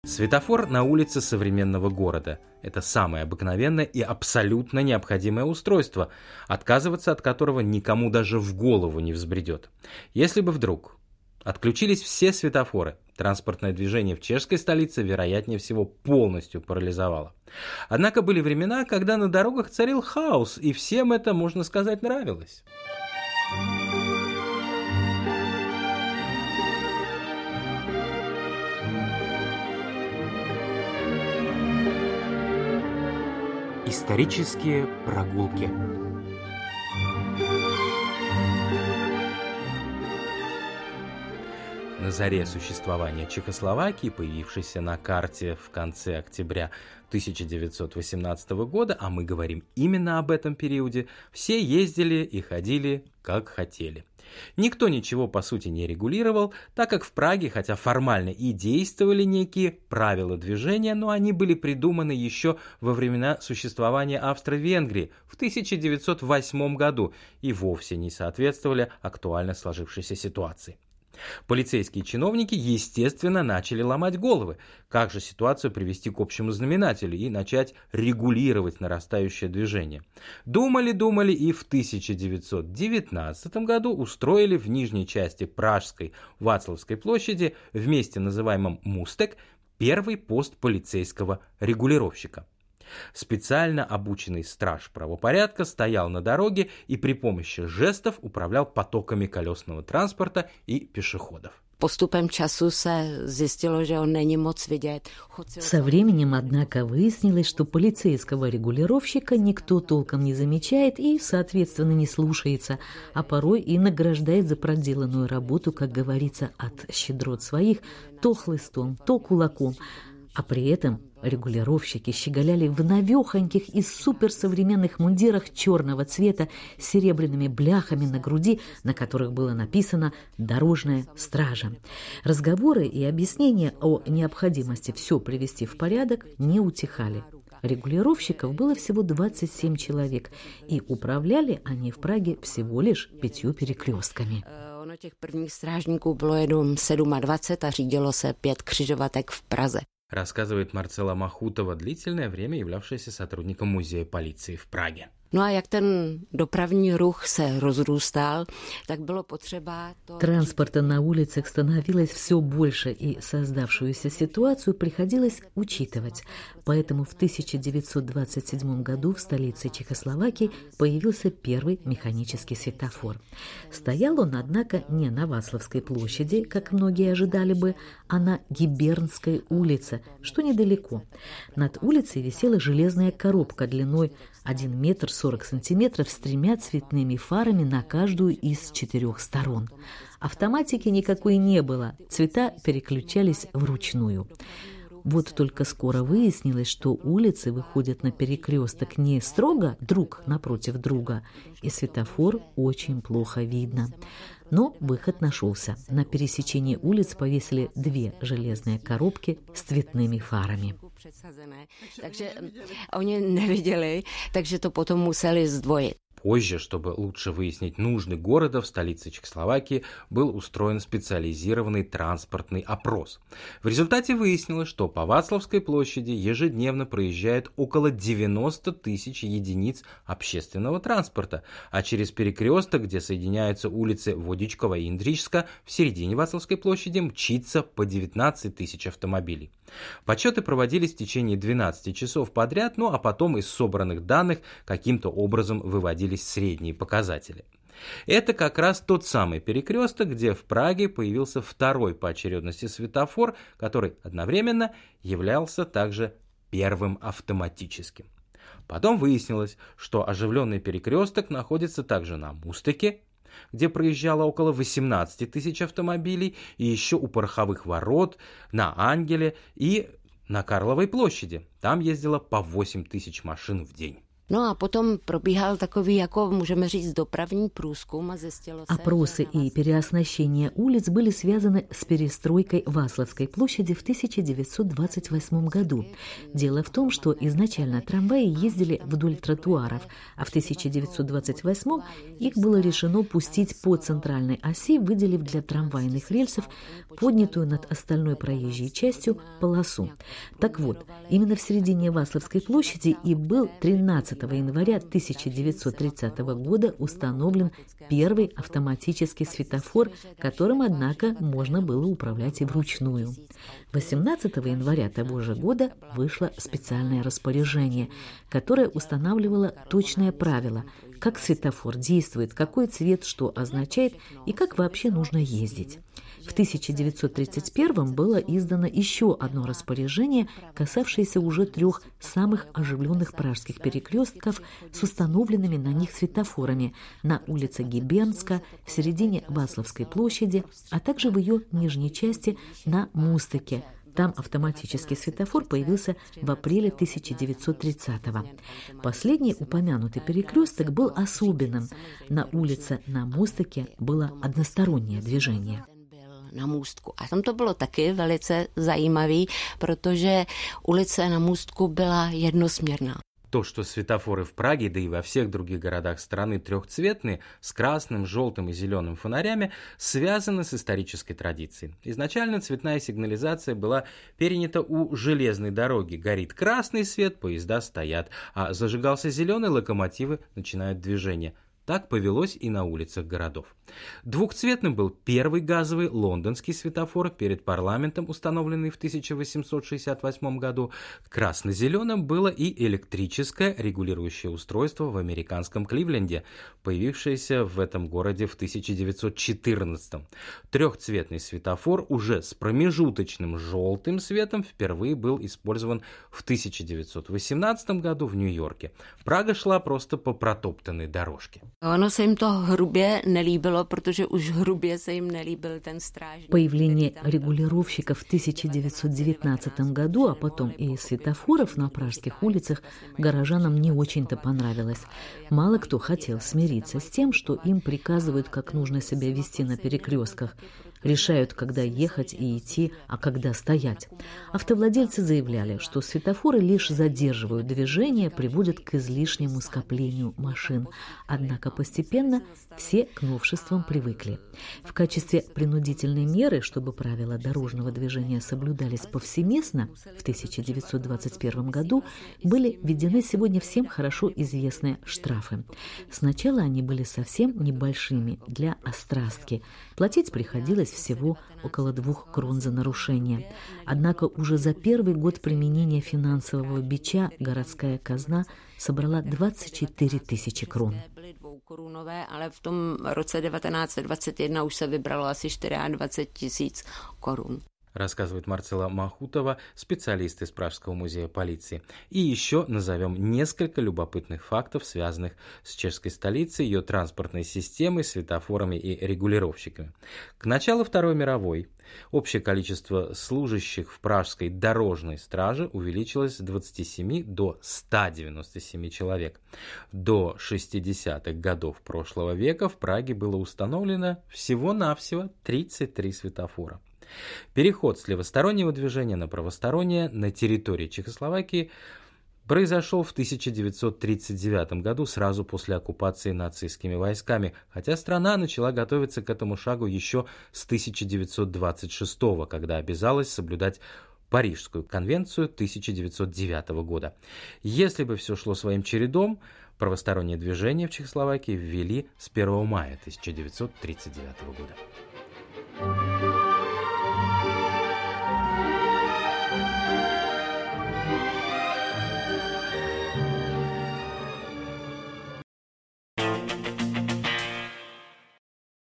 Светофор на улице современного города – это самое обыкновенное и абсолютно необходимое устройство, отказываться от которого никому даже в голову не взбредет. Если бы вдруг отключились все светофоры, транспортное движение в чешской столице, вероятнее всего, полностью парализовало. Однако были времена, когда на дорогах царил хаос, и всем это, можно сказать, нравилось. Исторические прогулки. На заре существования Чехословакии, появившейся на карте в конце октября 1918 года, а мы говорим именно об этом периоде, все ездили и ходили как хотели. Никто ничего по сути не регулировал, так как в Праге, хотя формально и действовали некие правила движения, но они были придуманы еще во времена существования Австро-Венгрии в 1908 году и вовсе не соответствовали актуально сложившейся ситуации. Полицейские чиновники, естественно, начали ломать головы, как же ситуацию привести к общему знаменателю и начать регулировать нарастающее движение. Думали и в 1919 году устроили в нижней части Пражской Вацлавской площади, в месте называемом Мустек, первый пост полицейского регулировщика. Специально обученный страж правопорядка стоял на дороге и при помощи жестов управлял потоками колесного транспорта и пешеходов. Поступом часу застило, что он не мог видеть. Со временем, однако, выяснилось, что полицейского регулировщика никто толком не замечает и, соответственно, не слушается, а порой и награждает за проделанную работу, как говорится, от щедрот своих, то хлыстом, то кулаком. А при этом регулировщики щеголяли в новехоньких и суперсовременных мундирах черного цвета с серебряными бляхами на груди, на которых было написано «Дорожная стража». Разговоры и объяснения о необходимости все привести в порядок не утихали. Регулировщиков было всего 27 человек, и управляли они в Праге всего лишь 5 перекрестками. Těch prvních strážníků bylo jenom 27 a řídilo se 5 křižovatek v Praze. Рассказывает Марцела Махутова, длительное время являвшаяся сотрудником музея полиции в Праге. No a jak ten dopravní ruch se rozrůstal, tak bylo potřeba to... Транспорта на улицах становилось все больше, и создавшуюся ситуацию приходилось учитывать. Поэтому в 1927 году в столице Чехословакии появился первый механический светофор. Стоял он, однако, не на Вацлавской площади, как многие ожидали бы, а на Гибернской улице, что недалеко. Над улицей висела железная коробка длиной 1 метр 40 сантиметров с 3 цветными фарами на каждую из 4 сторон. Автоматики никакой не было, цвета переключались вручную. Вот только скоро выяснилось, что улицы выходят на перекресток не строго друг напротив друга, и светофор очень плохо видно. Но выход нашелся. На пересечении улиц повесили 2 железные коробки с цветными фарами. Takže oni neviděli, takže to potom museli zdvojit. Позже, чтобы лучше выяснить нужды города, в столице Чехословакии был устроен специализированный транспортный опрос. В результате выяснилось, что по Вацлавской площади ежедневно проезжает около 90 тысяч единиц общественного транспорта, а через перекресток, где соединяются улицы Водичкова и Индрижска, в середине Вацлавской площади мчится по 19 тысяч автомобилей. Подсчеты проводились в течение 12 часов подряд, ну а потом из собранных данных каким-то образом выводились средние показатели. Это как раз тот самый перекресток, где в Праге появился второй по очередности светофор, который одновременно являлся также первым автоматическим. Потом выяснилось, что оживленный перекресток находится также на Мустеке, где проезжало около 18 тысяч автомобилей, и еще у Пороховых ворот, на Ангеле и на Карловой площади. Там ездило по 8 тысяч машин в день. No a potom probíhal takový, jako můžeme říct, dopravní průzkum a zjistilo se... Опросы и переоснащение улиц были связаны с перестройкой Васловской площади в 1928 году. Дело в том, что изначально трамваи ездили вдоль тротуаров, а в 1928 их было решено пустить по центральной оси, выделив для трамвайных рельсов поднятую над остальной проезжей частью полосу. Так вот, именно в середине Васловской площади и был 13 января 1930 года установлен первый автоматический светофор, которым, однако, можно было управлять и вручную. 18 января того же года вышло специальное распоряжение, которое устанавливало точное правило, как светофор действует, какой цвет что означает и как вообще нужно ездить. В 1931 было издано еще одно распоряжение, касавшееся уже 3 самых оживленных пражских перекрестков с установленными на них светофорами на улице Гибенска, в середине Васловской площади, а также в ее нижней части на Мустыке. Там автоматический светофор появился в апреле 1930-го. Последний упомянутый перекресток был особенным. На улице на Мустыке было одностороннее движение. Na Můstku. A tam to bylo taky velice zajímavý, protože ulice na Můstku byla jednosměrná. То, что светофоры в Праге, да и во всех других городах страны трехцветные, с красным, желтым и зеленым фонарями, связано с исторической традицией. Изначально цветная сигнализация была перенята у железной дороги. Горит красный свет, поезда стоят, а зажигался зеленый, локомотивы начинают движение. Так повелось и на улицах городов. Двухцветным был первый газовый лондонский светофор перед парламентом, установленный в 1868 году. Красно-зеленым было и электрическое регулирующее устройство в американском Кливленде, появившееся в этом городе в 1914. Трехцветный светофор уже с промежуточным желтым светом впервые был использован в 1918 году в Нью-Йорке. Прага шла просто по протоптанной дорожке. Ono se jim to hrubě nelíbilo, protože už hrubě se jim nelíbil ten strážník. Появление регулировщиков в 1919 году, а потом и светофоров на пражских улицах горожанам не очень-то понравилось. Мало кто хотел смириться с тем, что им приказывают, как нужно себя вести на перекрестках. Решают, когда ехать и идти, а когда стоять. Автовладельцы заявляли, что светофоры лишь задерживают движение, приводят к излишнему скоплению машин. Однако постепенно все к новшествам привыкли. В качестве принудительной меры, чтобы правила дорожного движения соблюдались повсеместно, в 1921 году были введены сегодня всем хорошо известные штрафы. Сначала они были совсем небольшими для острастки. Платить приходилось всего около 2 крон за нарушение. Однако уже за первый год применения финансового бича городская казна собрала 24 тысячи крон. Ale v tom roce 1921 už se vybralo asi 24 000 korun. Рассказывает Марцела Махутова, специалист из Пражского музея полиции. И еще назовем несколько любопытных фактов, связанных с чешской столицей, ее транспортной системой, светофорами и регулировщиками. К началу Второй мировой общее количество служащих в пражской дорожной страже увеличилось с 27 до 197 человек. До 60-х годов прошлого века в Праге было установлено всего-навсего 33 светофора. Переход с левостороннего движения на правостороннее на территории Чехословакии произошел в 1939 году, сразу после оккупации нацистскими войсками, хотя страна начала готовиться к этому шагу еще с 1926, когда обязалась соблюдать Парижскую конвенцию 1909 года. Если бы все шло своим чередом, правостороннее движение в Чехословакии ввели с 1 мая 1939 года.